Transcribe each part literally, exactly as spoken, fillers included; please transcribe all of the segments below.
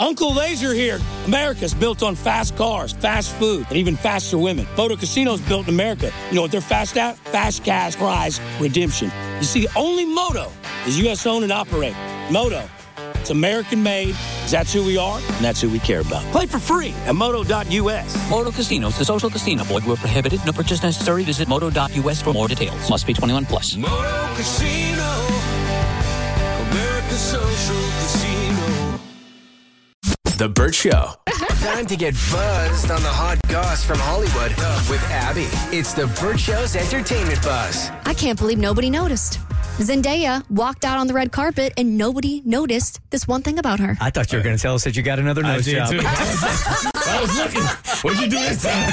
Uncle Laser here. America's built on fast cars, fast food, and even faster women. Moto Casino's built in America. You know what they're fast at? Fast cash prize redemption. You see, only Moto is U S owned and operated. Moto, it's American made, because that's who we are, and that's who we care about. Play for free at moto dot U S. Moto Casinos, the social casino. Void where prohibited. No purchase necessary. Visit moto dot U S for more details. Must be twenty-one plus. Moto Casino, America's social casino. The Burt Show. Time to get buzzed on the hot goss from Hollywood with Abby. It's the Burt Show's entertainment buzz. I can't believe nobody noticed. Zendaya walked out on the red carpet and nobody noticed this one thing about her. I thought you were going to tell us that you got another nose I did job. too. I was looking. What'd you do this time?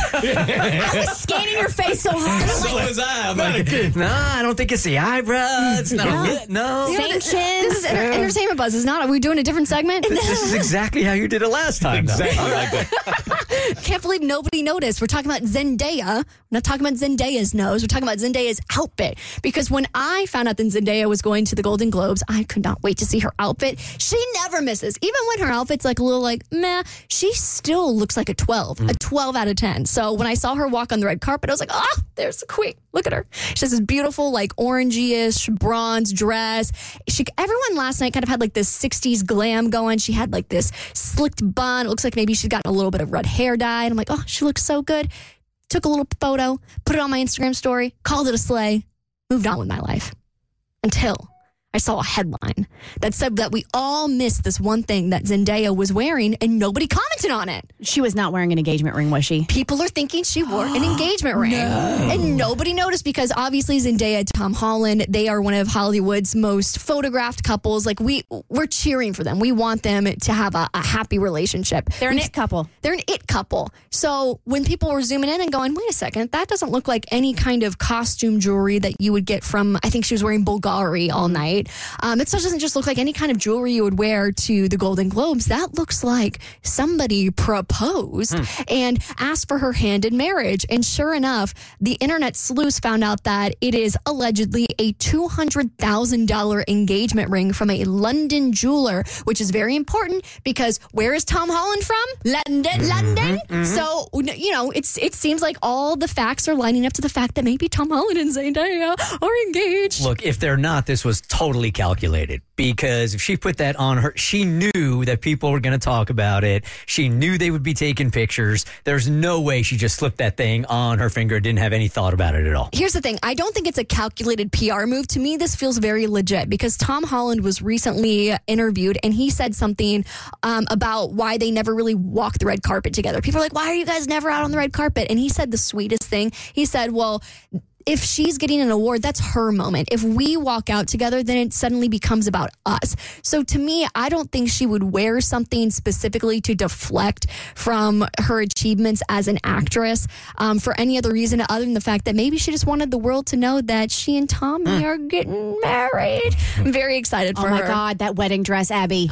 I was scanning your face so hard. So was I. I'm like, no, I don't think it's the eyebrows. No, No. no. Same chin. This is enter- entertainment buzz. Is not. Are we doing a different segment? This is exactly how you did it last time. Exactly like that. Can't believe nobody noticed. We're talking about Zendaya. We're not talking about Zendaya's nose. We're talking about Zendaya's outfit. Because when I found out that Zendaya was going to the Golden Globes, I could not wait to see her outfit. She never misses. Even when her outfit's like a little like, meh, she still looks like a twelve. Mm. A twelve out of ten. So when I saw her walk on the red carpet, I was like, oh, there's the queen. Look at her. She has this beautiful, like, orangey-ish bronze dress. She, everyone last night kind of had, like, this sixties glam going. She had, like, this slicked bun. It looks like maybe she's gotten a little bit of red hair dye. And I'm like, oh, she looks so good. Took a little photo, put it on my Instagram story, called it a slay, moved on with my life. Until I saw a headline that said that we all missed this one thing that Zendaya was wearing and nobody commented on it. She was not wearing an engagement ring, was she? People are thinking she wore an engagement ring. No. And nobody noticed because obviously Zendaya and Tom Holland, they are one of Hollywood's most photographed couples. Like we, we're cheering for them. We want them to have a, a happy relationship. They're an We've, it couple. They're an it couple. So when people were zooming in and going, wait a second, that doesn't look like any kind of costume jewelry that you would get from, I think she was wearing Bulgari all night. Um, it doesn't just look like any kind of jewelry you would wear to the Golden Globes. That looks like somebody proposed mm. and asked for her hand in marriage. And sure enough, the internet sleuths found out that it is allegedly a two hundred thousand dollars engagement ring from a London jeweler, which is very important because where is Tom Holland from? London, mm-hmm, London. Mm-hmm. So, you know, it's it seems like all the facts are lining up to the fact that maybe Tom Holland and Zendaya are engaged. Look, if they're not, this was totally calculated because if she put that on her, she knew that people were going to talk about it. She knew they would be taking pictures. There's no way she just slipped that thing on her finger, didn't have any thought about it at all. Here's the thing. I don't think it's a calculated P R move. To me, this feels very legit because Tom Holland was recently interviewed and he said something um, about why they never really walk the red carpet together. People are like, why are you guys never out on the red carpet? And he said the sweetest thing. He said, well, if she's getting an award, that's her moment. If we walk out together, then it suddenly becomes about us. So to me, I don't think she would wear something specifically to deflect from her achievements as an actress um, for any other reason other than the fact that maybe she just wanted the world to know that she and Tommy mm. are getting married. I'm very excited for her. Oh, my God, that wedding dress, Abby.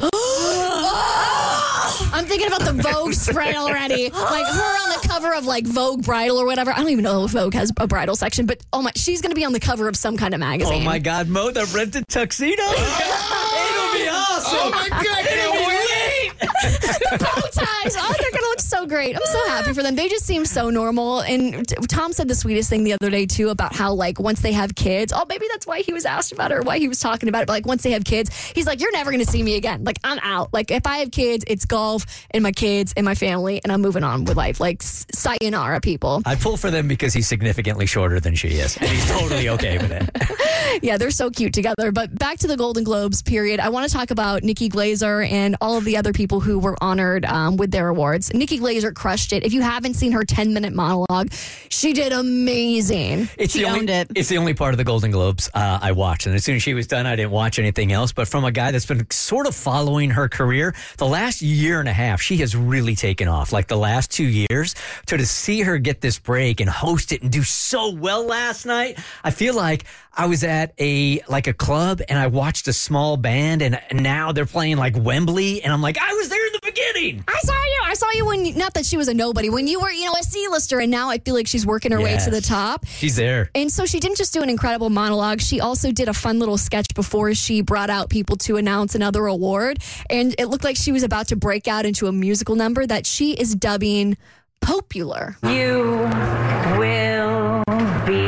I'm thinking about the Vogue spread already. Like her on the cover of like Vogue Bridal or whatever. I don't even know if Vogue has a bridal section, but oh my, she's going to be on the cover of some kind of magazine. Oh my God, Mo, the rented tuxedo. It'll be awesome. Oh my God, can't wait. The bow ties. Oh, they're going to look so great. I'm so happy for them. They just seem so normal. And t- Tom said the sweetest thing the other day too about how like once they have kids, oh, maybe that's why he was asked about it or why he was talking about it. But like once they have kids, he's like, you're never going to see me again. Like I'm out. Like if I have kids, it's golf and my kids and my family and I'm moving on with life. Like sayonara, people. I pull for them because he's significantly shorter than she is. And he's totally okay with it. Yeah, they're so cute together. But back to the Golden Globes period. I want to talk about Nikki Glaser and all of the other people who were honored um, with their awards. Nikki Glaser crushed it. If you haven't seen her ten minute monologue, she did amazing. It's she the owned only, it. It's the only part of the Golden Globes uh, I watched. And as soon as she was done, I didn't watch anything else. But from a guy that's been sort of following her career, the last year and a half, she has really taken off. Like the last two years, to, to see her get this break and host it and do so well last night, I feel like I was at a like a club and I watched a small band and now they're playing like Wembley and I'm like, I was there in the beginning. I saw you. I saw you when, not that she was a nobody, when you were, you know, a C-lister, and now I feel like she's working her Yes. way to the top. She's there. And so she didn't just do an incredible monologue. She also did a fun little sketch before she brought out people to announce another award. And it looked like she was about to break out into a musical number that she is dubbing Popular. You will be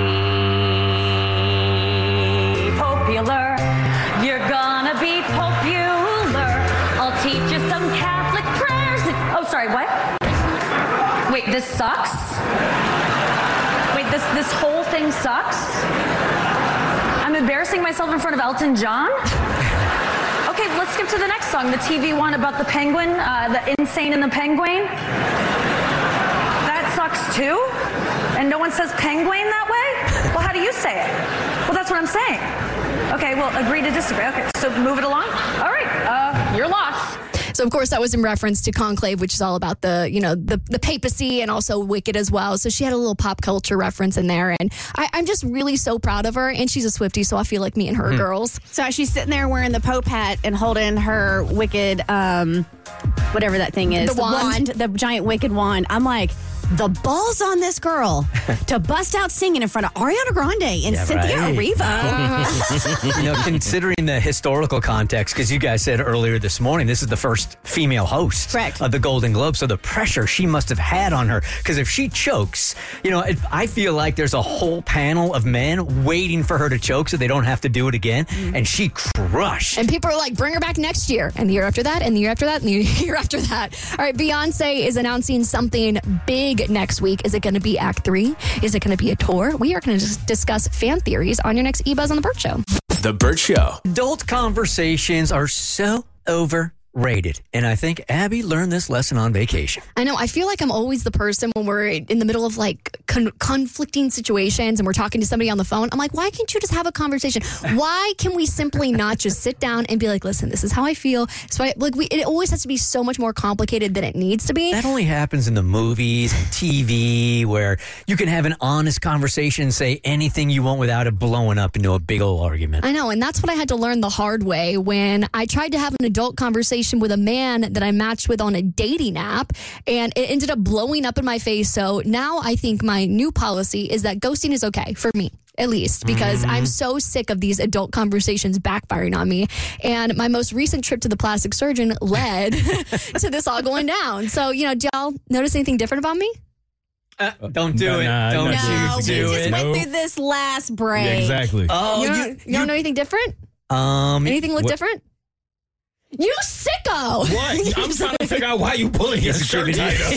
popular. You're gonna be popular. I'll teach you some Catholic prayers. Oh, sorry, what? Wait, this sucks? Wait, this this whole thing sucks? I'm embarrassing myself in front of Elton John? Okay, let's skip to the next song, the T V one about the penguin, uh, the Insane in the Penguin. That sucks too? And no one says penguin that way? Well, how do you say it? Well, that's what I'm saying. Okay, well, agree to disagree. Okay, so move it along. All right, uh, you're lost. So, of course, that was in reference to Conclave, which is all about the, you know, the, the papacy and also Wicked as well. So she had a little pop culture reference in there. And I, I'm just really so proud of her. And she's a Swiftie, so I feel like me and her Hmm. girls. So as she's sitting there wearing the Pope hat and holding her wicked, um, whatever that thing is, The wand? the giant wicked wand. I'm like, the balls on this girl to bust out singing in front of Ariana Grande and Yeah, Cynthia right. Erivo. You know, considering the historical context, because you guys said earlier this morning, this is the first female host Correct. of the Golden Globe. So the pressure she must have had on her, because if she chokes, you know, if, I feel like there's a whole panel of men waiting for her to choke so they don't have to do it again. And she crushed. And people are like, bring her back next year, and the year after that, and the year after that, and the year after that. All right, Beyonce is announcing something big next week. Is it going to be Act Three? Is it going to be a tour? We are going to discuss fan theories on your next E-Buzz on the Burt Show. The Burt Show. Adult conversations are so overrated. And I think Abby learned this lesson on vacation. I know. I feel like I'm always the person when we're in the middle of like con- conflicting situations and we're talking to somebody on the phone. I'm like, why can't you just have a conversation? Why can we simply not just sit down and be like, listen, this is how I feel. So I, like, we, it always has to be so much more complicated than it needs to be. That only happens in the movies and T V where you can have an honest conversation and say anything you want without it blowing up into a big old argument. I know, and that's what I had to learn the hard way when I tried to have an adult conversation with a man that I matched with on a dating app, and it ended up blowing up in my face. So now I think my new policy is that ghosting is okay for me. At least, because Mm-hmm. I'm so sick of these adult conversations backfiring on me. And my most recent trip to the plastic surgeon led to this all going down. So, you know, do y'all notice anything different about me? Uh, don't do Nah, it. nah, don't nah, you No, we do just it. went No. through this last break. Yeah, exactly. Oh, you, you, don't, you don't know anything different? um, Anything look what- different? You sicko! What? I'm trying to figure out why you pulling his shirt tighter.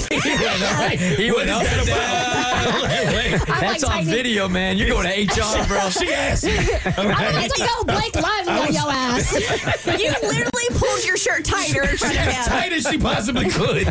He What went is up and that about? Wait, wait. I'm That's like on tightening- video, man. You're going to H R, bro. She asked me. I'm about to go Blake Lively on your ass. You literally pulled your shirt tighter in front of As him. tight as she possibly could.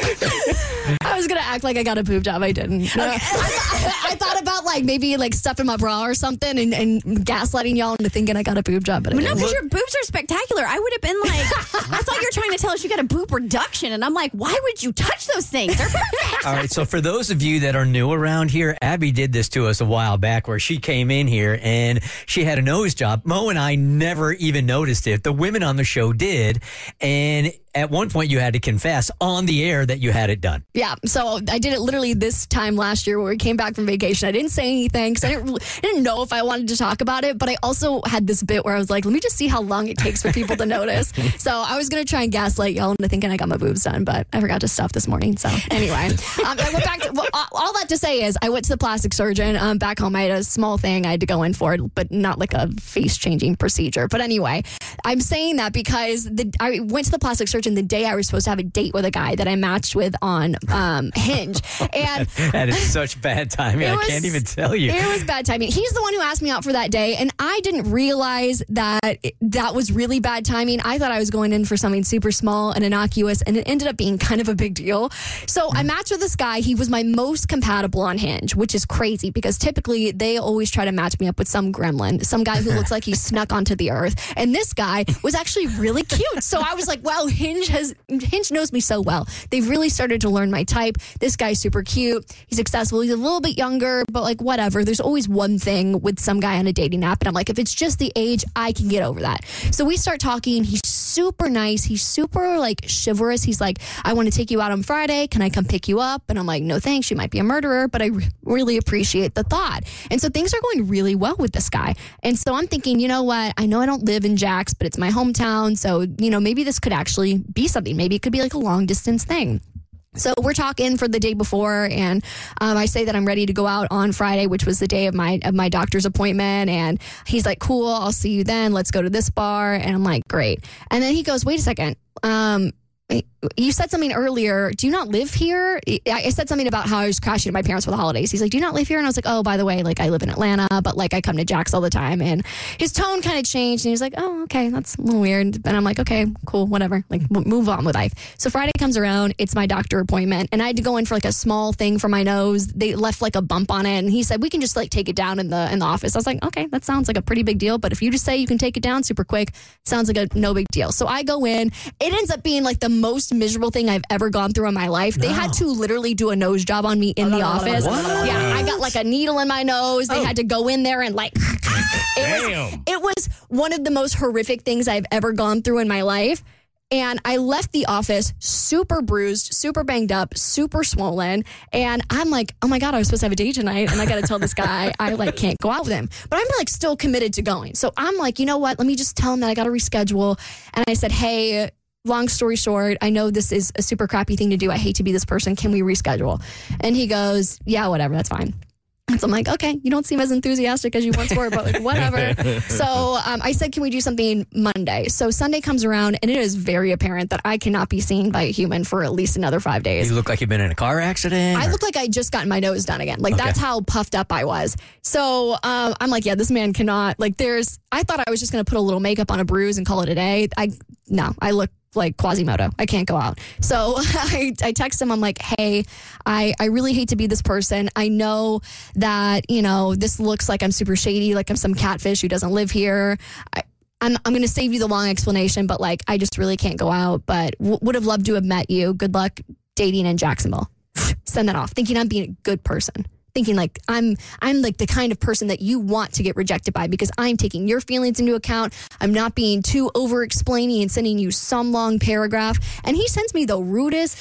I was gonna act like I got a boob job. I didn't. No. I, I, I thought about like maybe like stuffing my bra or something and, and gaslighting y'all into thinking I got a boob job, but I But no, didn't. because your boobs are spectacular. I would have been like, I thought you were trying to tell us you got a boob reduction. And I'm like, why would you touch those things? They're perfect. All right, so for those of you that are new around here, Abby did this to us a while back where she came in here and she had a nose job. Mo and I never even noticed it. The women on the show did. And at one point you had to confess on the air that you had it done. Yeah, so I did it literally this time last year where we came back from vacation. I didn't say anything because I didn't, really- I didn't know if I wanted to talk about it, but I also had this bit where I was like, let me just see how long it takes for people to notice. So I was going to try and gaslight y'all into thinking I got my boobs done, but I forgot to stuff this morning. So anyway, um, I went back to, well, all that to say is I went to the plastic surgeon um, back home. I had a small thing I had to go in for, but not like a face changing procedure. But anyway, I'm saying that because the, I went to the plastic surgeon the day I was supposed to have a date with a guy that I matched with on um, Hinge. And That is such bad timing. It I was- can't even tell you. it was bad timing. He's the one who asked me out for that day, and I didn't realize that it- that was really bad timing. I thought I was going in for something super small and innocuous, and it ended up being kind of a big deal. So I matched with this guy. He was my most compatible on Hinge, which is crazy because typically they always try to match me up with some gremlin, some guy who looks like he snuck onto the earth. And this guy was actually really cute. So I was like, wow, Hinge has Hinge knows me so well. They've really started to learn my type. This guy's super cute. He's accessible. He's a little bit younger, but like whatever. There's always one thing with some guy on a dating app. And I'm like, if it's just the age, I can get over that. So we start talking. He's super nice. He's super like chivalrous. He's like, I want to take you out on Friday. Can I come pick you up? And I'm like, no thanks. You might be a murderer, but I re- really appreciate the thought. And so things are going really well with this guy. And so I'm thinking, you know what? I know I don't live in Jax, but it's my hometown. So, you know, maybe this could actually be something. Maybe it could be like a long distance thing. So we're talking for the day before, and um, I say that I'm ready to go out on Friday, which was the day of my of my doctor's appointment. And he's like, cool, I'll see you then. Let's go to this bar. And I'm like, great. And then he goes, wait a second. Um, you said something earlier. Do you not live here? I said something about how I was crashing at my parents for the holidays. He's like, do you not live here? And I was like, oh, by the way, like I live in Atlanta, but like I come to Jax all the time. And his tone kind of changed. And he was like, oh, okay, that's a little weird. And I'm like, okay, cool, whatever. Like move on with life. So Friday comes around. It's my doctor appointment. And I had to go in for like a small thing for my nose. They left like a bump on it. And he said, we can just like take it down in the in the office. I was like, okay, that sounds like a pretty big deal. But if you just say you can take it down super quick, sounds like a no big deal. So I go in. It ends up being like the most miserable thing I've ever gone through in my life. They no. had to literally do a nose job on me in the office. What? Yeah, I got like a needle in my nose. They oh. had to go in there and like it was, it was one of the most horrific things I've ever gone through in my life. And I left the office super bruised, super banged up, super swollen. And I'm like, oh my God, I was supposed to have a date tonight. And I got to tell this guy I like can't go out with him. But I'm like still committed to going. So I'm like, you know what? Let me just tell him that I got to reschedule. And I said, hey, long story short, I know this is a super crappy thing to do. I hate to be this person. Can we reschedule? And he goes, yeah, whatever. That's fine. And so I'm like, okay, you don't seem as enthusiastic as you once were, but like, whatever. So um, I said, can we do something Monday? So Sunday comes around, and it is very apparent that I cannot be seen by a human for at least another five days. You look like you've been in a car accident? I or? look like I just gotten my nose done again. Like, okay. That's how puffed up I was. So um, I'm like, yeah, this man cannot. Like, there's, I thought I was just going to put a little makeup on a bruise and call it a day. I, no, I look like Quasimodo. I can't go out. So I, I text him. I'm like, hey, I, I really hate to be this person. I know that, you know, this looks like I'm super shady, like I'm some catfish who doesn't live here. I, I'm I'm going to save you the long explanation, but like, I just really can't go out, but w- would have loved to have met you. Good luck dating in Jacksonville. Send that off, thinking I'm being a good person. Thinking like I'm I'm like the kind of person that you want to get rejected by because I'm taking your feelings into account. I'm not being too over explaining and sending you some long paragraph. And he sends me the rudest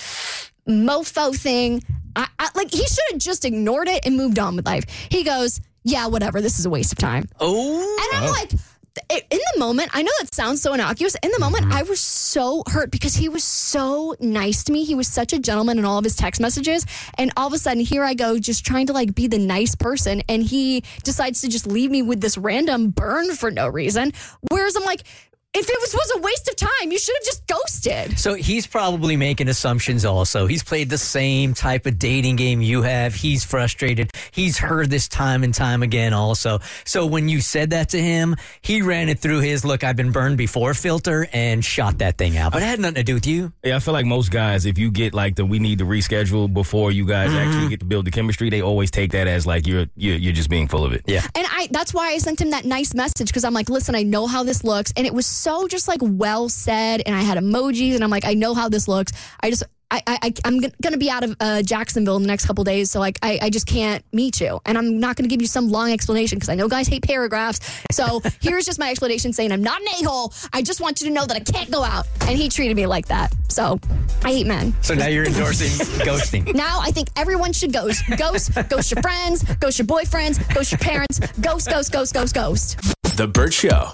mofo thing. I, I, like he should have just ignored it and moved on with life. He goes, yeah, whatever. This is a waste of time. Oh, and I'm like, in the moment, I know that sounds so innocuous. In the moment, I was so hurt because he was so nice to me. He was such a gentleman in all of his text messages. And all of a sudden, here I go, just trying to like be the nice person. And he decides to just leave me with this random burn for no reason. Whereas I'm like, if it was, was a waste of time, you should have just ghosted. So he's probably making assumptions also. He's played the same type of dating game you have. He's frustrated. He's heard this time and time again also. So when you said that to him, he ran it through his, look, I've been burned before filter and shot that thing out. But it had nothing to do with you. Yeah, I feel like most guys, if you get like the we need to reschedule before you guys mm-hmm. actually get to build the chemistry, they always take that as like you're, you're, you're just being full of it. Yeah. And I that's why I sent him that nice message because I'm like, listen, I know how this looks. And it was so just like well said, and I had emojis, and I'm like, I know how this looks. I just, I, I, I'm going to be out of uh, Jacksonville in the next couple days, so like, I, I just can't meet you, and I'm not going to give you some long explanation because I know guys hate paragraphs. So here's just my explanation saying I'm not an a-hole. I just want you to know that I can't go out, and he treated me like that. So I hate men. So now you're endorsing ghosting. Now I think everyone should ghost, ghost, ghost your friends, ghost your boyfriends, ghost your parents, ghost, ghost, ghost, ghost, ghost. The Burt Show.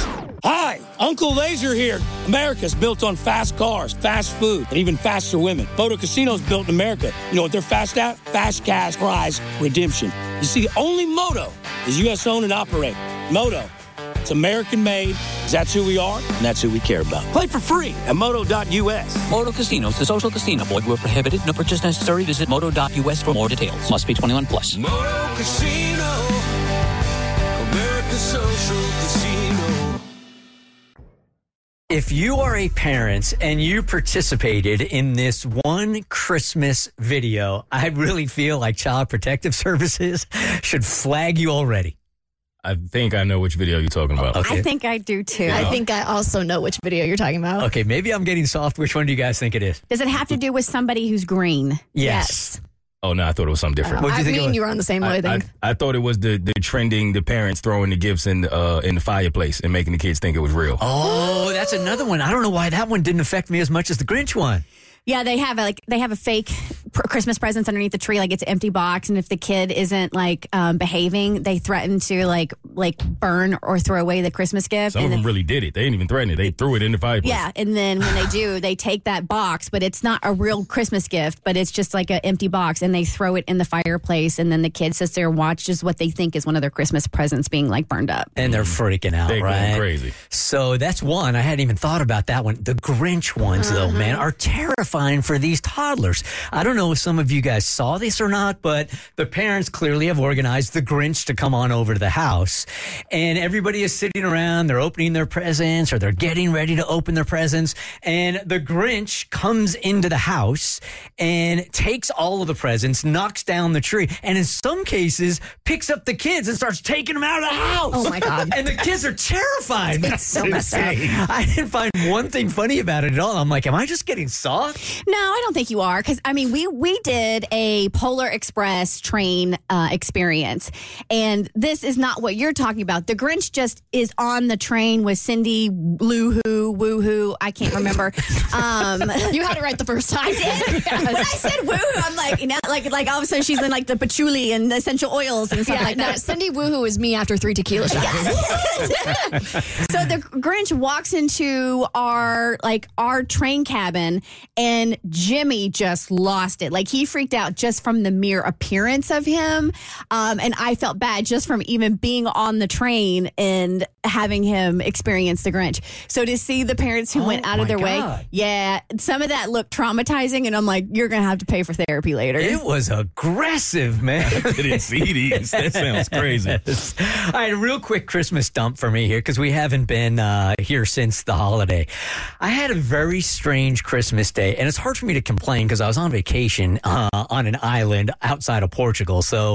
Hi, Uncle Laser here. America's built on fast cars, fast food, and even faster women. Photo Casino's built in America. You know what they're fast at? Fast cash prize redemption. You see, only Moto is U S owned and operated. Moto, it's American made. That's who we are, and that's who we care about. Play for free at moto dot U S. Moto Casinos, the social casino. Void where prohibited. No purchase necessary. Visit moto dot U S for more details. Must be twenty-one plus. Moto Casino, America's social casino. If you are a parent and you participated in this one Christmas video, I really feel like Child Protective Services should flag you already. I think I know which video you're talking about. Okay. I think I do too. I think I also know which video you're talking about. Okay, maybe I'm getting soft. Which one do you guys think it is? Does it have to do with somebody who's green? Yes. Oh, no, I thought it was something different. I mean, you were on the same I, wavelength. I, I thought it was the, the trending, the parents throwing the gifts in the, uh, in the fireplace and making the kids think it was real. Oh, that's another one. I don't know why that one didn't affect me as much as the Grinch one. Yeah, they have a, like they have a fake pr- Christmas presents underneath the tree, like it's an empty box, and if the kid isn't like um, behaving, they threaten to like like burn or throw away the Christmas gift. Some and of them then, really did it. They didn't even threaten it. They threw it in the fireplace. yeah, and then when they do, they take that box, but it's not a real Christmas gift, but it's just like an empty box, and they throw it in the fireplace, and then the kid sits there and watches what they think is one of their Christmas presents being like burned up. And they're freaking out, They're right? going crazy. So that's one. I hadn't even thought about that one. The Grinch ones, though, man, are terrifying for these toddlers. I don't know if some of you guys saw this or not, but the parents clearly have organized the Grinch to come on over to the house. And everybody is sitting around. They're opening their presents or they're getting ready to open their presents. And the Grinch comes into the house and takes all of the presents, knocks down the tree, and in some cases picks up the kids and starts taking them out of the house. Oh, my God. And the kids are terrified. It's so messed up. I didn't find one thing funny about it at all. I'm like, am I just getting soft? No, I don't think you are, because I mean, we we did a Polar Express train uh, experience, and this is not what you're talking about. The Grinch just is on the train with Cindy Lou Who Woo Hoo. I can't remember. Um, You had it right the first time. I did. When I said Woo Hoo, I'm like, you know, like like all of a sudden she's in like the patchouli and the essential oils and stuff Yeah, like no, that. Cindy Woohoo is me after three tequila shots. So the Grinch walks into our like our train cabin, and Jimmy just lost it. Like he freaked out just from the mere appearance of him, um, and I felt bad just from even being on the train and having him experience the Grinch. So to see the parents who Oh, went out of my their way, God. yeah, some of that looked traumatizing, and I'm like, you're gonna have to pay for therapy later. It was aggressive, man. I didn't see these. That sounds crazy. All right, a real quick Christmas dump for me here because we haven't been uh, here since the holiday. I had a very strange Christmas day, and it's hard for me to complain because I was on vacation uh, on an island outside of Portugal. So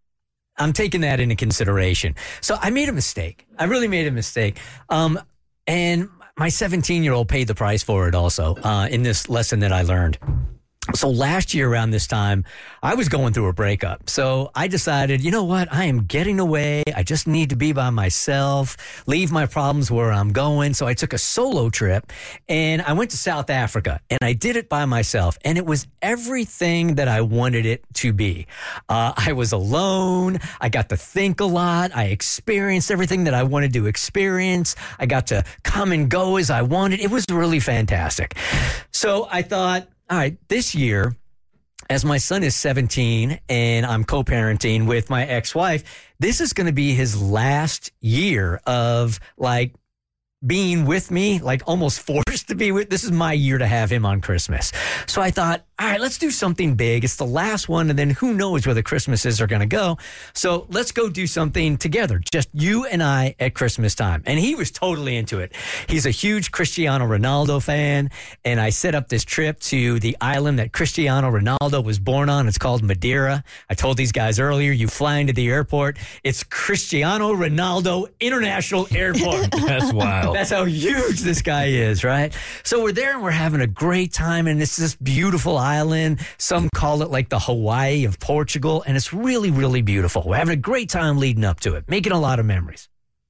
I'm taking that into consideration. So I made a mistake. I really made a mistake. Um, and my seventeen-year-old paid the price for it also uh, in this lesson that I learned. So last year around this time, I was going through a breakup. So I decided, you know what? I am getting away. I just need to be by myself, leave my problems where I'm going. So I took a solo trip and I went to South Africa and I did it by myself. And it was everything that I wanted it to be. Uh, I was alone. I got to think a lot. I experienced everything that I wanted to experience. I got to come and go as I wanted. It was really fantastic. So I thought, all right, this year, as my son is seventeen and I'm co-parenting with my ex-wife, this is going to be his last year of like being with me, like almost forced to be with. This is my year to have him on Christmas. So I thought, all right, let's do something big. It's the last one, and then who knows where the Christmases are going to go. So let's go do something together, just you and I at Christmas time. And he was totally into it. He's a huge Cristiano Ronaldo fan, and I set up this trip to the island that Cristiano Ronaldo was born on. It's called Madeira. I told these guys earlier, you fly into the airport, it's Cristiano Ronaldo International Airport. That's wild. That's how huge this guy is, right? So we're there and we're having a great time, and it's this beautiful island. Some call it like the Hawaii of Portugal, and it's really, really beautiful. We're having a great time leading up to it, making a lot of memories.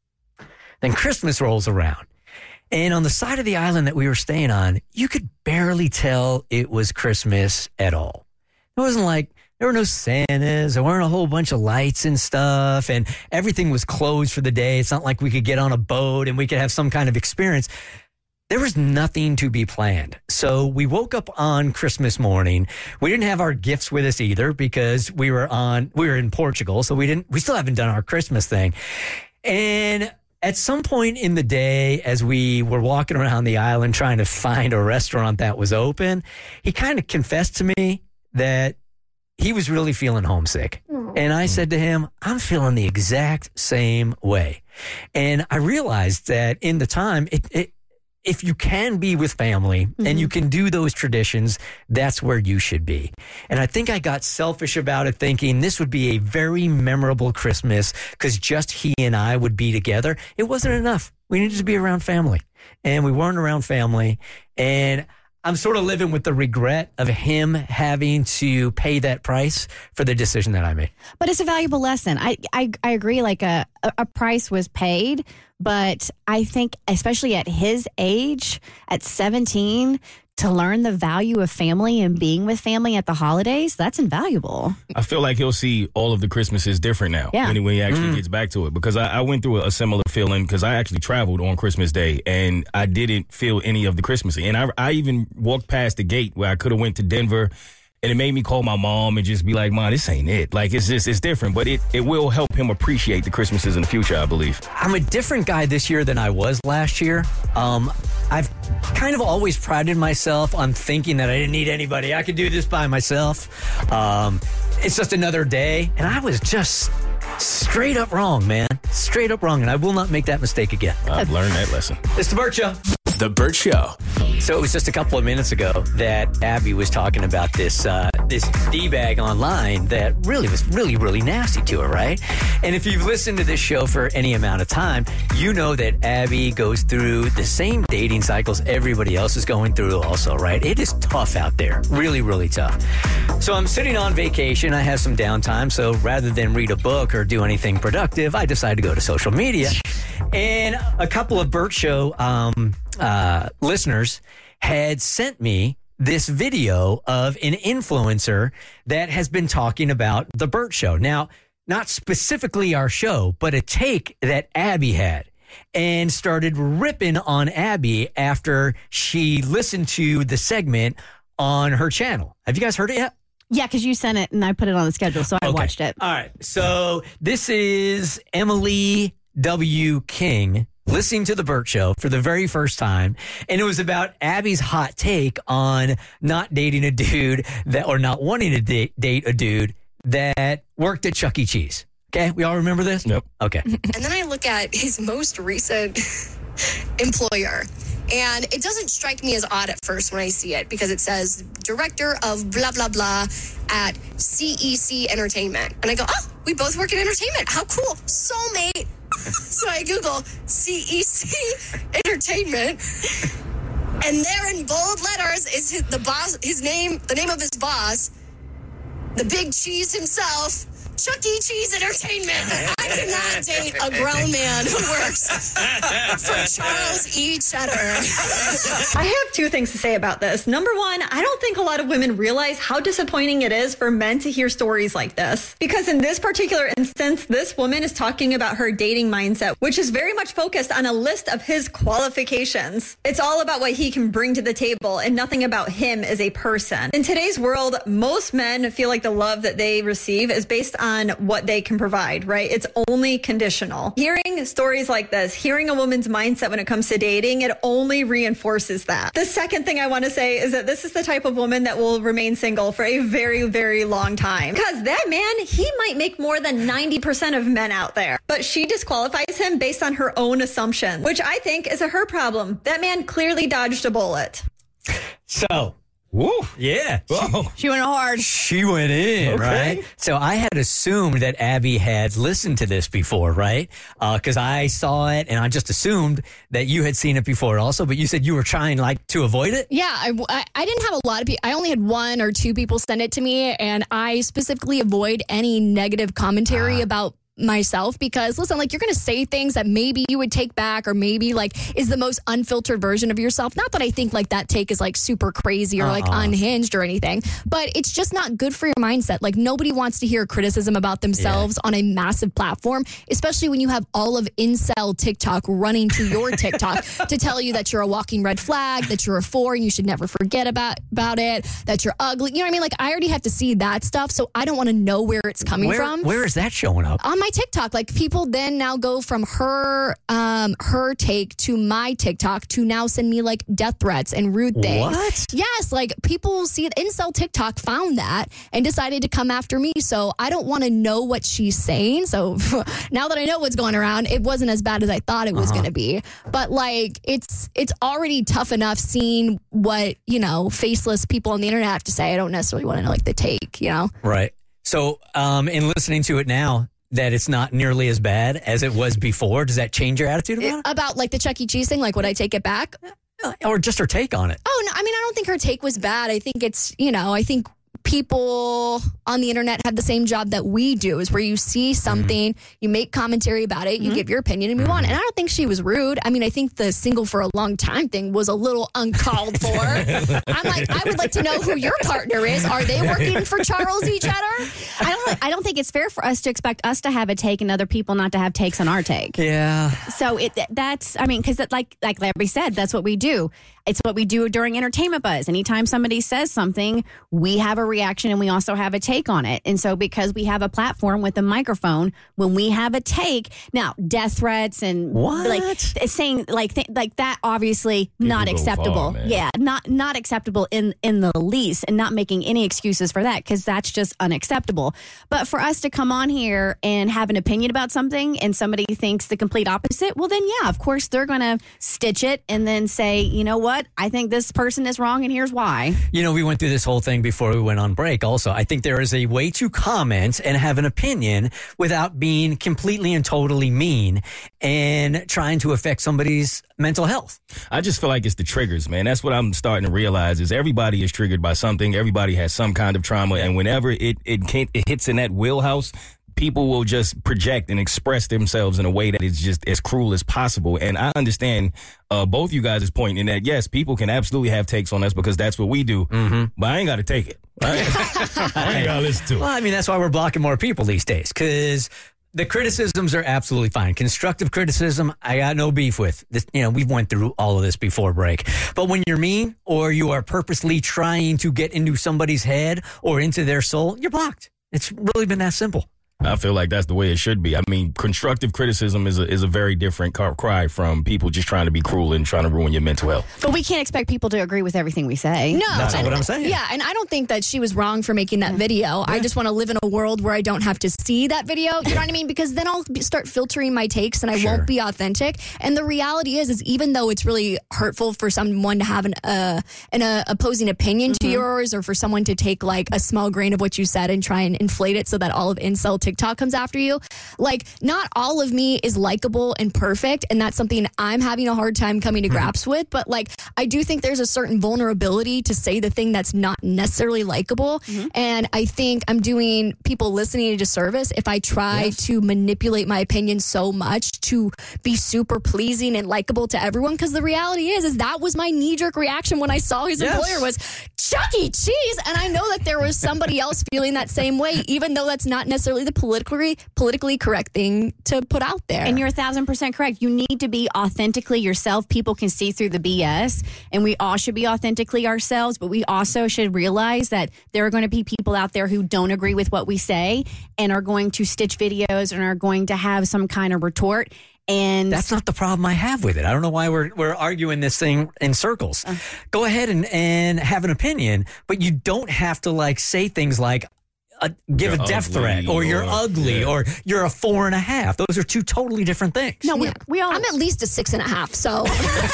Then Christmas rolls around, and on the side of the island that we were staying on, you could barely tell it was Christmas at all. It wasn't like there were no Santas. There weren't a whole bunch of lights and stuff, and everything was closed for the day. It's not like we could get on a boat and we could have some kind of experience. There was nothing to be planned. So we woke up on Christmas morning. We didn't have our gifts with us either because we were on we were in Portugal, so we didn't we still haven't done our Christmas thing. And at some point in the day, as we were walking around the island trying to find a restaurant that was open, he kind of confessed to me that he was really feeling homesick. And I said to him, I'm feeling the exact same way. And I realized that in the time, it, it, if you can be with family mm-hmm. and you can do those traditions, that's where you should be. And I think I got selfish about it, thinking this would be a very memorable Christmas because just he and I would be together. It wasn't enough. We needed to be around family. And we weren't around family. And I'm sort of living with the regret of him having to pay that price for the decision that I made. But it's a valuable lesson. I I, I agree. Like a, a price was paid, but I think especially at his age, at seventeen, to learn the value of family and being with family at the holidays, that's invaluable. I feel like he'll see all of the Christmases different now yeah. when, when he actually Mm. gets back to it. Because I, I went through a, a similar feeling because I actually traveled on Christmas Day and I didn't feel any of the Christmassy. And I, I even walked past the gate where I could have went to Denver. And it made me call my mom and just be like, Mom, this ain't it. Like, it's just, it's different. But it, it will help him appreciate the Christmases in the future, I believe. I'm a different guy this year than I was last year. Um, I've kind of always prided myself on thinking that I didn't need anybody. I could do this by myself. Um, it's just another day. And I was just straight up wrong, man. Straight up wrong. And I will not make that mistake again. I've learned that lesson. It's the Burt Show. The Burt Show. So it was just a couple of minutes ago that Abby was talking about this uh, this D-bag online that really was really, really nasty to her, right? And if you've listened to this show for any amount of time, you know that Abby goes through the same dating cycles everybody else is going through also, right? It is tough out there. Really, really tough. So I'm sitting on vacation. I have some downtime. So rather than read a book or do anything productive, I decided to go to social media. And a couple of Burt Show um, uh, listeners had sent me this video of an influencer that has been talking about the Burt Show. Now, not specifically our show, but a take that Abby had and started ripping on Abby after she listened to the segment on her channel. Have you guys heard it yet? Yeah, because you sent it and I put it on the schedule, so I Okay. watched it. All right. So this is Emily W. King listening to the Burt Show for the very first time. And it was about Abby's hot take on not dating a dude that, or not wanting to date, date a dude that worked at Chuck E. Cheese. Okay. We all remember this? Yep. Okay. And then I look at his most recent employer. And it doesn't strike me as odd at first when I see it because it says director of blah, blah, blah at C E C Entertainment. And I go, oh, we both work in entertainment. How cool. Soulmate. So I Google C E C Entertainment. And there in bold letters is his, the boss, his name, the name of his boss, the big cheese himself, Chuck E. Cheese Entertainment. I cannot date a grown man who works for Charles E. Cheddar. I have two things to say about this. Number one, I don't think a lot of women realize how disappointing it is for men to hear stories like this. Because in this particular instance, this woman is talking about her dating mindset, which is very much focused on a list of his qualifications. It's all about what he can bring to the table and nothing about him as a person. In today's world, most men feel like the love that they receive is based on what they can provide, right? It's only conditional. Hearing stories like this, hearing a woman's mindset when it comes to dating, it only reinforces that. The second thing I want to say is that this is the type of woman that will remain single for a very, very long time. Because that man, he might make more than ninety percent of men out there. But she disqualifies him based on her own assumption, which I think is a her problem. That man clearly dodged a bullet. So, woo, yeah. Whoa. She went hard. She went in, Okay. right? So I had assumed that Abby had listened to this before, right? Because I saw it and I just assumed that you had seen it before also, but you said you were trying like to avoid it? Yeah, I, I, I didn't have a lot of people. I only had one or two people send it to me, and I specifically avoid any negative commentary Ah. about myself because listen, like you're going to say things that maybe you would take back or maybe like is the most unfiltered version of yourself. Not that I think like that take is like super crazy or like Uh-uh. unhinged or anything, but it's just not good for your mindset. Like nobody wants to hear criticism about themselves on a massive platform, especially when you have all of incel TikTok running to your TikTok to tell you that you're a walking red flag, that you're a four and you should never forget about, about it, that you're ugly. You know what I mean? Like I already have to see that stuff. So I don't want to know where it's coming Where, from. where is that showing up? On my TikTok, like people then now go from her um her take to my TikTok to now send me like death threats and rude things. What? Yes, like people see it. Incel TikTok found that and decided to come after me. So I don't want to know what she's saying. So now that I know what's going around, it wasn't as bad as I thought it was Uh-huh. going to be. But like it's it's already tough enough seeing what, you know, faceless people on the internet have to say. I don't necessarily want to know like the take, you know. Right. So, um, in listening to it now, that it's not nearly as bad as it was before, does that change your attitude about it? About like the Chuck E. Cheese thing, like would I take it back? Or just her take on it. Oh, no, I mean, I don't think her take was bad. I think it's, you know, I think people on the internet have the same job that we do, is where you see something, mm-hmm. you make commentary about it, you mm-hmm. give your opinion, and move on. And I don't think she was rude. I mean, I think the single for a long time thing was a little uncalled for. I'm like, I would like to know who your partner is. Are they working for Charles E. Cheddar? I don't. I don't think it's fair for us to expect us to have a take and other people not to have takes on our take. Yeah. So it that's. I mean, because like like Larry said, that's what we do. It's what we do during Entertainment Buzz. Anytime somebody says something, we have a reaction and we also have a take on it. And so because we have a platform with a microphone, when we have a take, now death threats and what? like saying like th- like that, obviously People not go acceptable. far, yeah, not not acceptable in in the least, and not making any excuses for that, because that's just unacceptable. But for us to come on here and have an opinion about something and somebody thinks the complete opposite, well then yeah, of course they're going to stitch it and then say, you know what? I think this person is wrong, and here's why. You know, we went through this whole thing before we went on break also. I think there is a way to comment and have an opinion without being completely and totally mean and trying to affect somebody's mental health. I just feel like it's the triggers, man. That's what I'm starting to realize is everybody is triggered by something. Everybody has some kind of trauma, and whenever it, it, can't, it hits in that wheelhouse, people will just project and express themselves in a way that is just as cruel as possible. And I understand uh, both you guys' point in that, yes, people can absolutely have takes on us because that's what we do, mm-hmm. but I ain't got to take it. Right? I ain't got to listen to it. Well, I mean, that's why we're blocking more people these days, because the criticisms are absolutely fine. Constructive criticism, I got no beef with. This, you know, we've went through all of this before break. But when you're mean or you are purposely trying to get into somebody's head or into their soul, you're blocked. It's really been that simple. I feel like that's the way it should be. I mean, constructive criticism is a, is a very different car- cry from people just trying to be cruel and trying to ruin your mental health. But we can't expect people to agree with everything we say. No. That's not and, what I'm saying. Yeah, and I don't think that she was wrong for making that video. Yeah. I just want to live in a world where I don't have to see that video. You know what I mean? Because then I'll be, start filtering my takes and I sure. won't be authentic. And the reality is, is even though it's really hurtful for someone to have an, uh, an uh, opposing opinion mm-hmm. to yours, or for someone to take like a small grain of what you said and try and inflate it so that all of incel TikTok comes after you, like, not all of me is likable and perfect, and that's something I'm having a hard time coming to mm-hmm. grips with. But like, I do think there's a certain vulnerability to say the thing that's not necessarily likable, mm-hmm. and I think I'm doing people listening a disservice if I try yes. to manipulate my opinion so much to be super pleasing and likable to everyone. Because the reality is, is that was my knee-jerk reaction when I saw his yes. employer was Chuck E. Cheese, and I know that there was somebody else feeling that same way, even though that's not necessarily the politically politically correct thing to put out there. And you're a thousand percent correct. You need to be authentically yourself. People can see through the B S, and we all should be authentically ourselves, but we also should realize that there are going to be people out there who don't agree with what we say and are going to stitch videos and are going to have some kind of retort. And that's not the problem I have with it. I don't know why we're we're arguing this thing in circles. Uh, Go ahead and, and have an opinion, but you don't have to like say things like, Uh, give you're a death threat, or, or you're ugly, yeah. or you're a four and a half. Those are two totally different things. No, we, yeah. we all. I'm at least a six and a half, so.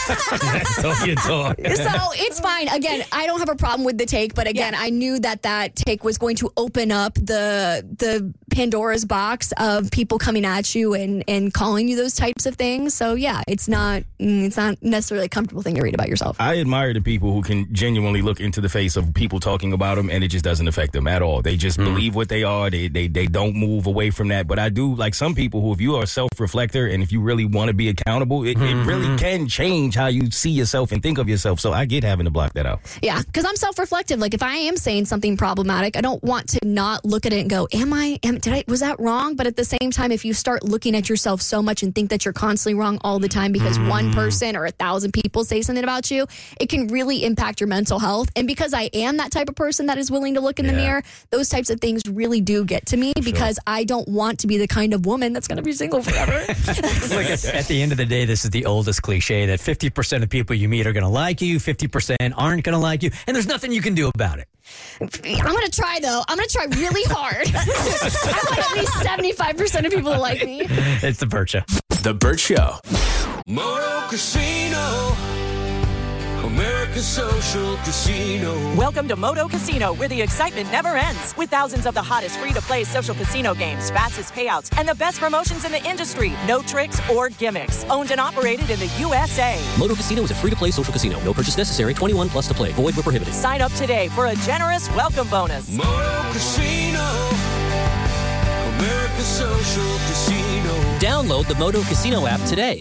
Talk your talk. So it's fine. Again, I don't have a problem with the take, but again, yeah. I knew that that take was going to open up the the Pandora's box of people coming at you and, and calling you those types of things. So yeah, it's not it's not necessarily a comfortable thing to read about yourself. I admire the people who can genuinely look into the face of people talking about them, and it just doesn't affect them at all. They just mm. believe what they are. They, they they don't move away from that. But I do like some people who, if you are a self-reflector and if you really want to be accountable, it, mm-hmm. it really can change how you see yourself and think of yourself. So I get having to block that out. Yeah, because I'm self-reflective. Like if I am saying something problematic, I don't want to not look at it and go, am I, am, did I, was that wrong? But at the same time, if you start looking at yourself so much and think that you're constantly wrong all the time because mm. one person or a thousand people say something about you, it can really impact your mental health. And because I am that type of person that is willing to look in yeah. the mirror, those types of things really do get to me because sure. I don't want to be the kind of woman that's going to be single forever. Look, at, at the end of the day, this is the oldest cliche that fifty percent of people you meet are going to like you, fifty percent aren't going to like you, and there's nothing you can do about it. I'm going to try, though. I'm going to try really hard. I want at least seventy-five percent of people to like me. It's The Burt Show. The Burt Show. Moto Casino, America America Social Casino. Welcome to Moto Casino, where the excitement never ends. With thousands of the hottest free-to-play social casino games, fastest payouts, and the best promotions in the industry. No tricks or gimmicks. Owned and operated in the U S A. Moto Casino is a free-to-play social casino. No purchase necessary. twenty-one plus to play. Void where prohibited. Sign up today for a generous welcome bonus. Moto Casino. America Social Casino. Download the Moto Casino app today.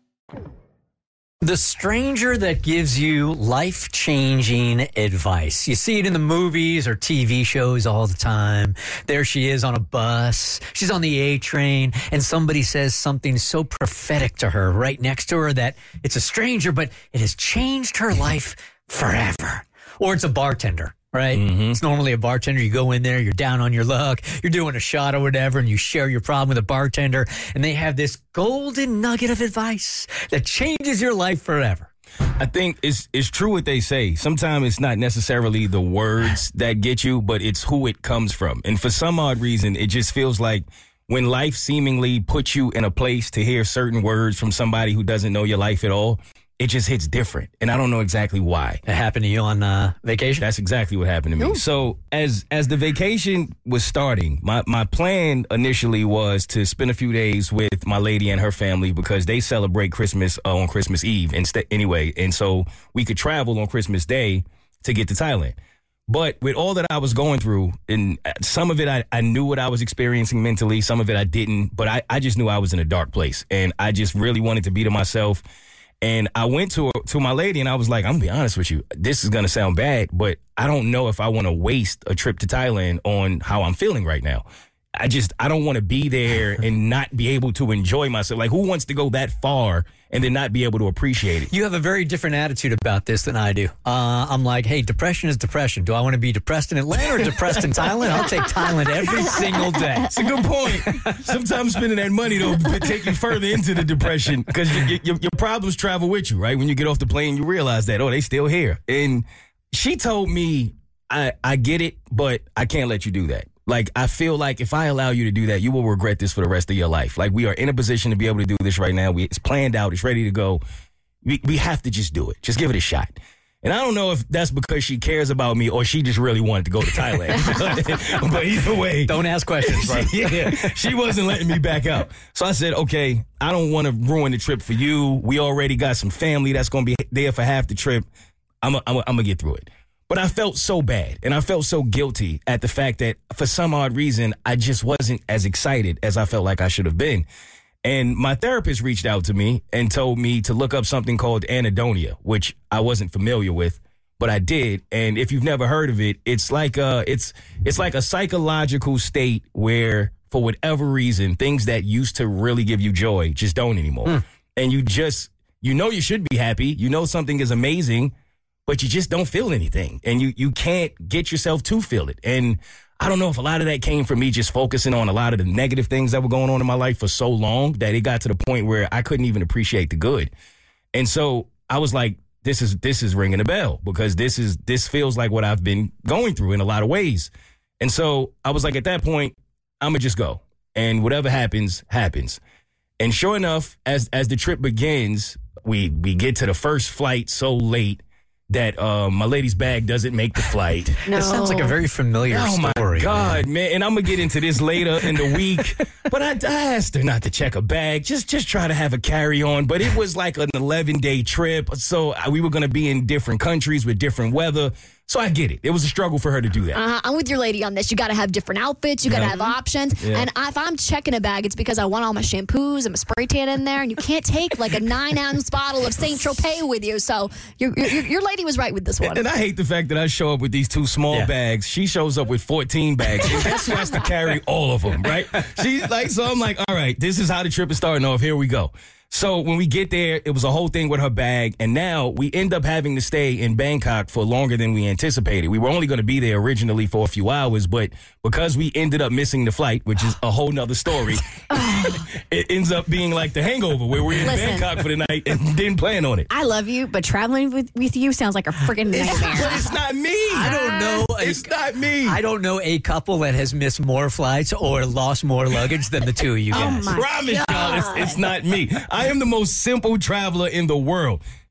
The stranger that gives you life-changing advice. You see it in the movies or T V shows all the time. There she is on a bus. She's on the A train, and somebody says something so prophetic to her right next to her that it's a stranger, but it has changed her life forever. Or it's a bartender. Right? Mm-hmm. It's normally a bartender. You go in there, you're down on your luck, you're doing a shot or whatever, and you share your problem with a bartender, and they have this golden nugget of advice that changes your life forever. I think it's it's true what they say. Sometimes it's not necessarily the words that get you, but it's who it comes from. And for some odd reason, it just feels like when life seemingly puts you in a place to hear certain words from somebody who doesn't know your life at all, it just hits different. And I don't know exactly why. It happened to you on uh, vacation? That's exactly what happened to me. Ooh. So as as the vacation was starting, my, my plan initially was to spend a few days with my lady and her family because they celebrate Christmas uh, on Christmas Eve instead anyway. And so we could travel on Christmas Day to get to Thailand. But with all that I was going through, and some of it I, I knew what I was experiencing mentally, some of it I didn't, but I, I just knew I was in a dark place. And I just really wanted to be to myself. And I went to to my lady and I was like, I'm going to be honest with you. This is going to sound bad, but I don't know if I want to waste a trip to Thailand on how I'm feeling right now. I just, I don't want to be there and not be able to enjoy myself. Like, who wants to go that far and then not be able to appreciate it? You have a very different attitude about this than I do. Uh, I'm like, hey, depression is depression. Do I want to be depressed in Atlanta or depressed in Thailand? I'll take Thailand every single day. It's a good point. Sometimes spending that money, though, take you further into the depression because your, your, your problems travel with you, right? When you get off the plane, you realize that, oh, they still here. And she told me, I, I get it, but I can't let you do that. Like, I feel like if I allow you to do that, you will regret this for the rest of your life. Like, we are in a position to be able to do this right now. We, it's planned out. It's ready to go. We, we have to just do it. Just give it a shot. And I don't know if that's because she cares about me or she just really wanted to go to Thailand. But either way. Don't ask questions, bro. Yeah, she wasn't letting me back out. So I said, okay, I don't want to ruin the trip for you. We already got some family that's going to be there for half the trip. I'm going to get through it. But I felt so bad, and I felt so guilty at the fact that for some odd reason, I just wasn't as excited as I felt like I should have been. And my therapist reached out to me and told me to look up something called anhedonia, which I wasn't familiar with, but I did. And if you've never heard of it, it's like a, it's it's like a psychological state where, for whatever reason, things that used to really give you joy just don't anymore. Mm. And you just, you know you should be happy. You know something is amazing, but you just don't feel anything. And you, you can't get yourself to feel it. And I don't know if a lot of that came from me just focusing on a lot of the negative things that were going on in my life for so long that it got to the point where I couldn't even appreciate the good. And so I was like, this is this is ringing a bell because this is this feels like what I've been going through in a lot of ways. And so I was like, at that point, I'm going to just go. And whatever happens, happens. And sure enough, as as the trip begins, we we get to the first flight so late that um, my lady's bag doesn't make the flight. No. That sounds like a very familiar oh story. Oh, my God, man. man. And I'm going to get into this later in the week. But I, I asked her not to check a bag. Just just try to have a carry-on. But it was like an eleven-day trip. So we were going to be in different countries with different weather. So I get it. It was a struggle for her to do that. Uh, I'm with your lady on this. You got to have different outfits. You got to Yeah. have options. Yeah. And if I'm checking a bag, it's because I want all my shampoos and my spray tan in there. And you can't take like a nine ounce bottle of Saint Tropez with you. So your, your your lady was right with this one. And I hate the fact that I show up with these two small Yeah. bags. She shows up with fourteen bags. And guess who has to carry all of them, right? She's like, so I'm like, all right, this is how the trip is starting off. Here we go. So when we get there, it was a whole thing with her bag. And now we end up having to stay in Bangkok for longer than we anticipated. We were only going to be there originally for a few hours, but because we ended up missing the flight, which is a whole nother story, it ends up being like The Hangover, where we're in Listen. Bangkok for the night and didn't plan on it. I love you, but traveling with, with you sounds like a freaking nightmare. But it's not me. I don't know. A, It's not me. I don't know a couple that has missed more flights or lost more luggage than the two of you Oh guys. my promise y'all, it's, it's not me. I am the most simple traveler in the world.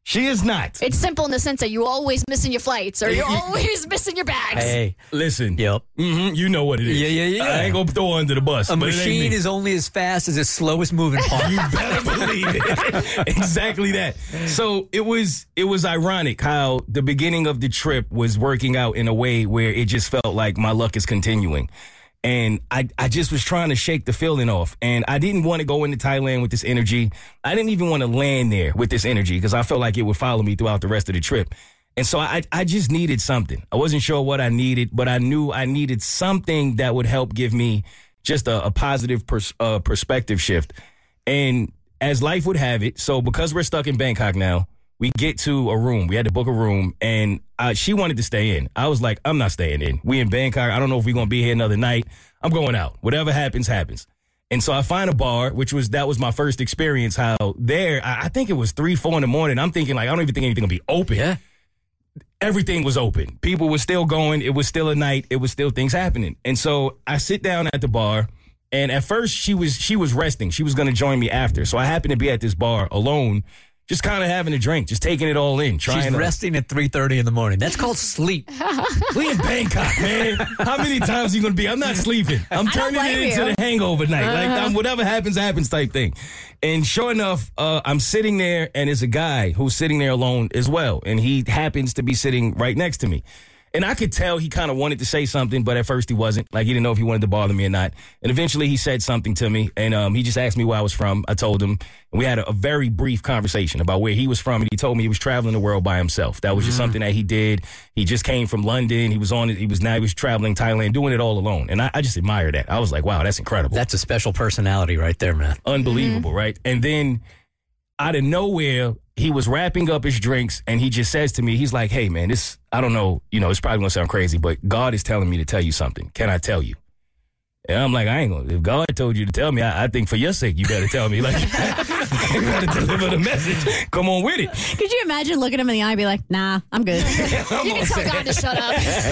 She is not. It's simple in the sense that you're always missing your flights or you're Yeah. always missing your bags. Hey, Listen. Yep. hmm you know what it is. Yeah, yeah, yeah. I ain't gonna throw her under the bus. a but it ain't machine me. is only as fast as its slowest moving part. You better believe it. Exactly that. So it was it was ironic how the beginning of the trip was working out in a way where it just felt like my luck is continuing. And I, I just was trying to shake the feeling off. And I didn't want to go into Thailand with this energy. I didn't even want to land there with this energy because I felt like it would follow me throughout the rest of the trip. And so I, I just needed something. I wasn't sure what I needed, but I knew I needed something that would help give me just a, a positive pers- uh, perspective shift. And as life would have it, so because we're stuck in Bangkok now, we get to a room. We had to book a room, and uh, she wanted to stay in. I was like, I'm not staying in. We in Bangkok. I don't know if we're going to be here another night. I'm going out. Whatever happens, happens. And so I find a bar, which was, that was my first experience, how there, I, I think it was three, four in the morning. I'm thinking, like, I don't even think anything will be open. Yeah. Everything was open. People were still going. It was still a night. It was still things happening. And so I sit down at the bar, and at first she was she was resting. She was going to join me after. So I happened to be at this bar alone, just kind of having a drink, just taking it all in. Trying She's to, resting at three thirty in the morning. That's called sleep. We in Bangkok, man. How many times are you going to be? I'm not sleeping. I'm I don't turning blame it into you. the hangover night. Uh-huh. Like, I'm, whatever happens, happens type thing. And sure enough, uh, I'm sitting there, and there's a guy who's sitting there alone as well. And he happens to be sitting right next to me. And I could tell he kind of wanted to say something, but at first he wasn't. Like, he didn't know if he wanted to bother me or not. And eventually he said something to me, and um, he just asked me where I was from. I told him, and we had a, a very brief conversation about where he was from, and he told me he was traveling the world by himself. That was just something that he did. He just came from London. He was on it. He was now he was traveling Thailand, doing it all alone. And I, I just admire that. I was like, wow, that's incredible. That's a special personality right there, man. Unbelievable, right? And then out of nowhere, he was wrapping up his drinks, and he just says to me, he's like, hey, man, this, I don't know, you know, it's probably going to sound crazy, but God is telling me to tell you something. Can I tell you? And I'm like, I ain't going to. If God told you to tell me, I, I think for your sake, you better tell me. Like, you got to deliver the message. Come on with it. Could you imagine looking him in the eye and be like, nah, I'm good. I'm You all can tell set. God to shut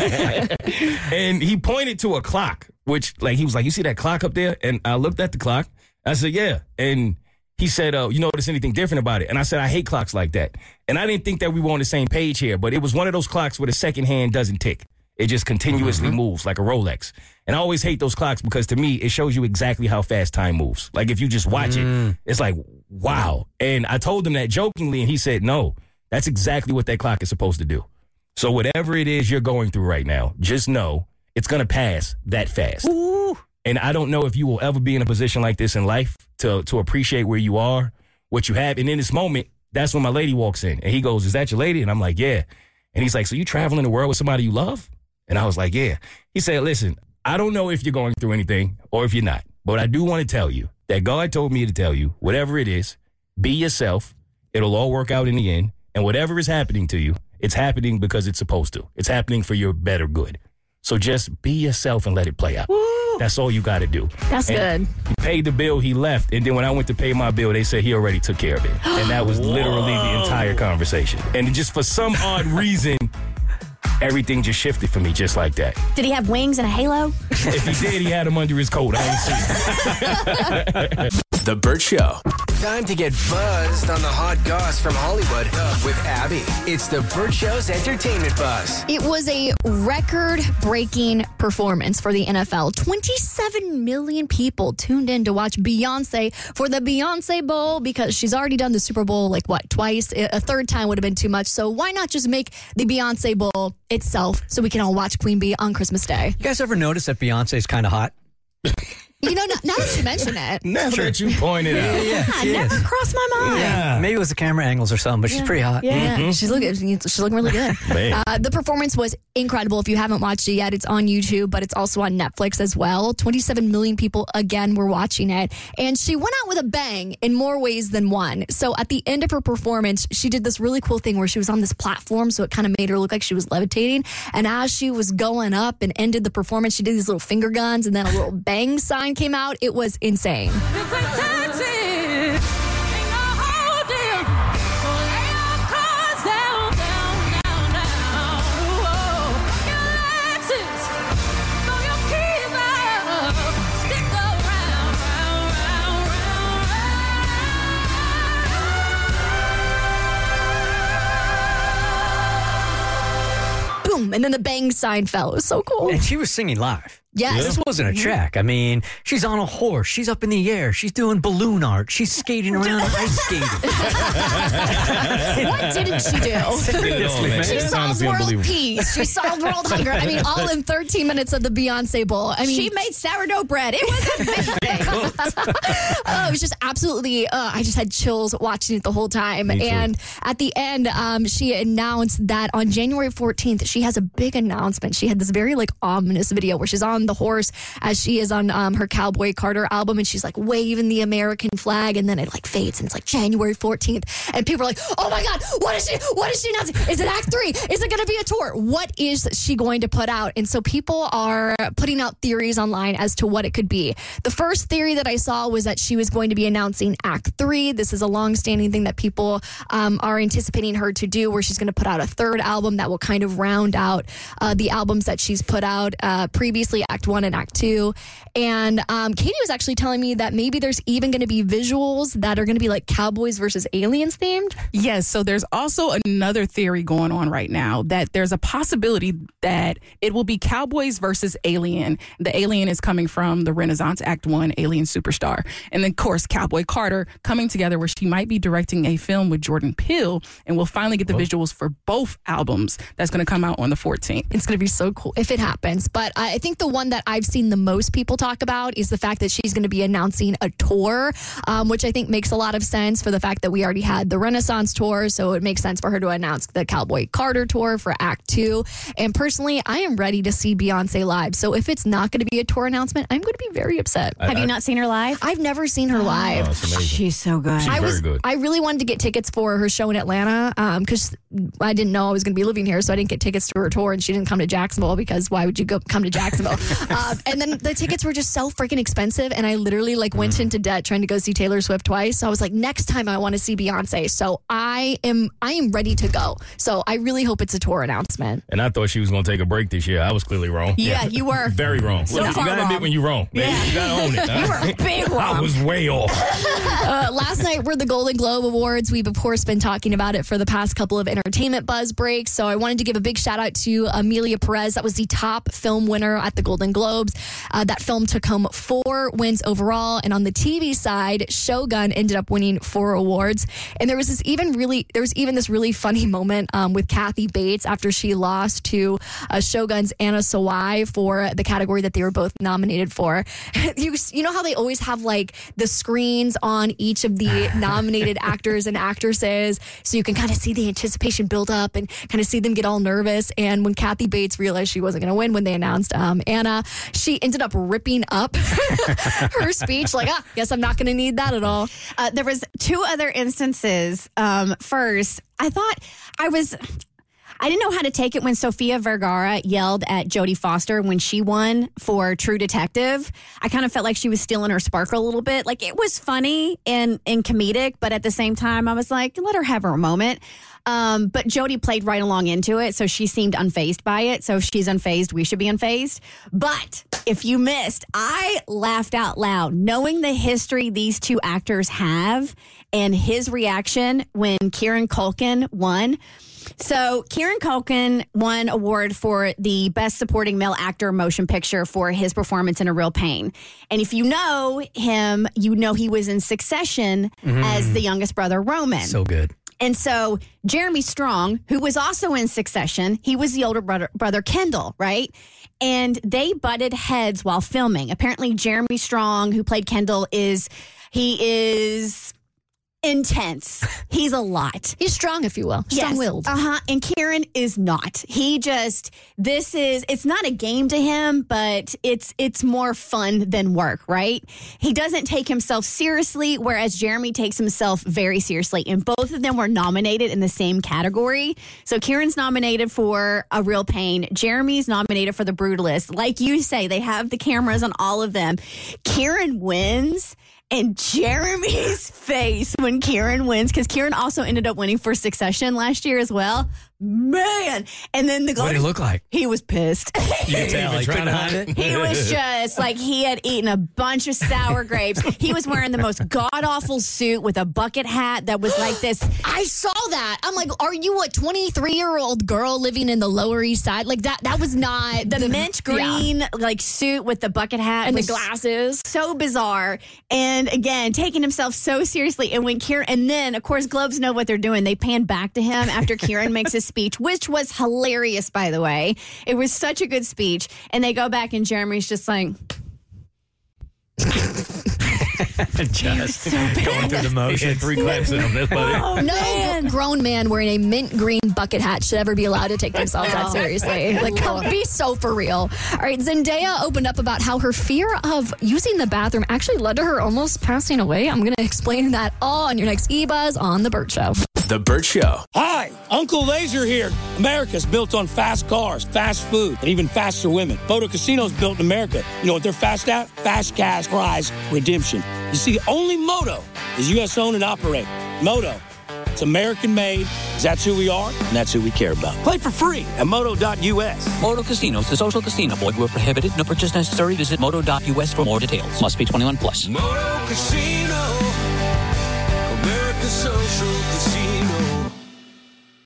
up. And he pointed to a clock, which, like, he was like, you see that clock up there? And I looked at the clock. I said, yeah. And he said, uh, you notice anything different about it? And I said, I hate clocks like that. And I didn't think that we were on the same page here, but it was one of those clocks where the second hand doesn't tick. It just continuously moves like a Rolex. And I always hate those clocks because to me, it shows you exactly how fast time moves. Like if you just watch it, it's like, wow. And I told him that jokingly, and he said, no, that's exactly what that clock is supposed to do. So whatever it is you're going through right now, just know it's going to pass that fast. Ooh. And I don't know if you will ever be in a position like this in life to to appreciate where you are, what you have. And in this moment, that's when my lady walks in. And he goes, is that your lady? And I'm like, yeah. And he's like, so you traveling the world with somebody you love? And I was like, yeah. He said, listen, I don't know if you're going through anything or if you're not. But I do want to tell you that God told me to tell you, whatever it is, be yourself. It'll all work out in the end. And whatever is happening to you, it's happening because it's supposed to. It's happening for your better good. So just be yourself and let it play out. Woo. That's all you got to do. That's And good. He paid the bill, he left. And then when I went to pay my bill, they said he already took care of it. And that was literally the entire conversation. And just for some odd reason, everything just shifted for me just like that. Did he have wings and a halo? If he did, he had them under his coat. I didn't see it. The Burt Show. Time to get buzzed on the hot goss from Hollywood with Abby. It's the Burt Show's entertainment buzz. It was a record-breaking performance for the N F L. twenty-seven million people tuned in to watch Beyonce for the Beyonce Bowl because she's already done the Super Bowl, like, what, twice? A third time would have been too much. So why not just make the Beyonce Bowl itself so we can all watch Queen Bee on Christmas Day? You guys ever notice that Beyonce's kind of hot? You know, now that you mention it. Now that you pointed out. Yeah, I never crossed my mind. Yeah. Maybe it was the camera angles or something, but she's pretty hot. Yeah, Mm-hmm. she's looking. She's looking really good. Man. Uh, the performance was incredible. If you haven't watched it yet, it's on YouTube, but it's also on Netflix as well. twenty-seven million people again were watching it, and she went out with a bang in more ways than one. So at the end of her performance, she did this really cool thing where she was on this platform, so it kind of made her look like she was levitating. And as she was going up and ended the performance, she did these little finger guns, and then a little bang sign came out. It was insane. freaking Seinfeld. It was so cool. And she was singing live. Yes. This wasn't a track. I mean, she's on a horse. She's up in the air. She's doing balloon art. She's skating around ice skating. What didn't she do? Oh, She solved world peace. She solved world hunger. I mean, all in thirteen minutes of the Beyonce Bowl. I mean, she made sourdough bread. It was amazing. Oh, it was just absolutely, uh, I just had chills watching it the whole time. And at the end, um, she announced that on January fourteenth, she has a big announcement. She had this very like ominous video where she's on the horse as she is on um, her Cowboy Carter album, and she's like waving the American flag, and then it like fades and it's like January fourteenth, and people are like, oh my God, what is she, what is she announcing? Is it act three? Is it going to be a tour? What is she going to put out? And so people are putting out theories online as to what it could be. The first theory that I saw was that she was going to be announcing act three. This is a long-standing thing that people um, are anticipating her to do, where she's going to put out a third album that will kind of round out uh, the albums that she's put out uh, previously, act one and act two. And um, Katie was actually telling me that maybe there's even going to be visuals that are going to be like Cowboys versus Aliens themed. Yes, so there's also another theory going on right now that there's a possibility that it will be Cowboys versus Alien. The Alien is coming from the Renaissance Act One Alien Superstar. And then, of course, Cowboy Carter coming together, where she might be directing a film with Jordan Peele, and we'll finally get the oh. visuals for both albums that's going to come out on the fourteenth. It's going to be so cool if it happens. But I think the one that I've seen the most people talk about is the fact that she's going to be announcing a tour, um, which I think makes a lot of sense for the fact that we already had the Renaissance tour. So it makes sense for her to announce the Cowboy Carter tour for Act Two. And personally, I am ready to see Beyonce live. So if it's not going to be a tour announcement, I'm going to be very upset. I, Have I, you not seen her live? I've never seen her live. Oh, she's so good. She's I was, very good. I really wanted to get tickets for her show in Atlanta because um, I didn't know I was going to be living here, so I didn't get tickets to her tour, and she didn't come to Jacksonville because why would you go come to Jacksonville? um, and then the tickets were just so freaking expensive, and I literally like went mm. into debt trying to go see Taylor Swift twice. So I was like, next time I want to see Beyonce. So I am I am ready to go. So I really hope it's a tour announcement. And I thought she was going to take a break this year. I was clearly wrong. Yeah, you were. Very wrong. So Look, you got to admit when you're wrong. Man. Yeah. You got to own it. You were big wrong. I was way off. uh, last night were the Golden Globe Awards. We've, of course, been talking about it for the past couple of entertainment buzz breaks. So I wanted to give a big shout out to Amelia Perez. That was the top film winner at the Golden Globes. Uh, that film took home four wins overall. And on the T V side, Shogun ended up winning four awards. And there was this even really, there was even this really funny moment um, with Kathy Bates after she lost to uh, Shogun's Anna Sawai for the category that they were both nominated for. you, you know how they always have like the screens on each of the nominated actors and actresses, so you can kind of see the anticipation build up and kind of see them get all nervous. And when Kathy Bates realized she wasn't going to win when they announced um, Anna, she ended up ripping up her speech like, ah, guess I'm not going to need that at all. Uh, there was two other instances. Um, first, I thought I was... I didn't know how to take it when Sofia Vergara yelled at Jodie Foster when she won for True Detective. I kind of felt like she was stealing her sparkle a little bit. Like, it was funny and, and comedic, but at the same time, I was like, let her have her moment. Um, but Jodie played right along into it, so she seemed unfazed by it. So if she's unfazed, we should be unfazed. But if you missed, I laughed out loud knowing the history these two actors have and his reaction when Kieran Culkin won. So Kieran Culkin won award for the Best Supporting Male Actor Motion Picture for his performance in A Real Pain. And if you know him, you know he was in Succession mm. as the youngest brother, Roman. So good. And so Jeremy Strong, who was also in Succession, he was the older brother, brother Kendall, right? And they butted heads while filming. Apparently Jeremy Strong, who played Kendall, is he is... intense. He's a lot. He's strong, if you will. Strong-willed. Yes. Uh-huh. And Kieran is not. He just, this is, it's not a game to him, but it's it's more fun than work, right? He doesn't take himself seriously, whereas Jeremy takes himself very seriously. And both of them were nominated in the same category. So Kieran's nominated for A Real Pain. Jeremy's nominated for The Brutalist. Like you say, they have the cameras on all of them. Kieran wins. And Jeremy's face when Kieran wins, because Kieran also ended up winning for Succession last year as well. man. And then the What did he look like? He was pissed. You can tell. He couldn't hide it. He was just like he had eaten a bunch of sour grapes. He was wearing the most god-awful suit with a bucket hat that was like this. I saw that. I'm like, are you a twenty-three-year-old girl living in the Lower East Side? Like that that was not The, the mint green yeah. like suit with the bucket hat and was the glasses. So bizarre. And again, taking himself so seriously. And when Kieran, and then of course Globes know what they're doing. They pan back to him after Kieran makes his speech, which was hilarious, by the way. It was such a good speech. And they go back and Jeremy's just like just so going through the motions. Three claps in him. That's about it. Oh, no man. gr- grown man wearing a mint green bucket hat should ever be allowed to take themselves that seriously. Like, come be so for real. All right, Zendaya opened up about how her fear of using the bathroom actually led to her almost passing away. I'm going to explain that all on your next E-Buzz on The Burt Show. The Burt Show. Hi, Uncle Laser here. America's built on fast cars, fast food, and even faster women. Photo Casino's built in America. You know what they're fast at? Fast cash prize redemption. You see, only Moto is U S owned and operated. Moto, it's American made. That's who we are, and that's who we care about. Play for free at moto dot U S. Moto Casinos, the social casino. Void where prohibited. No purchase necessary. Visit moto dot U S for more details. Must be twenty-one plus. Moto Casino, America's social casino.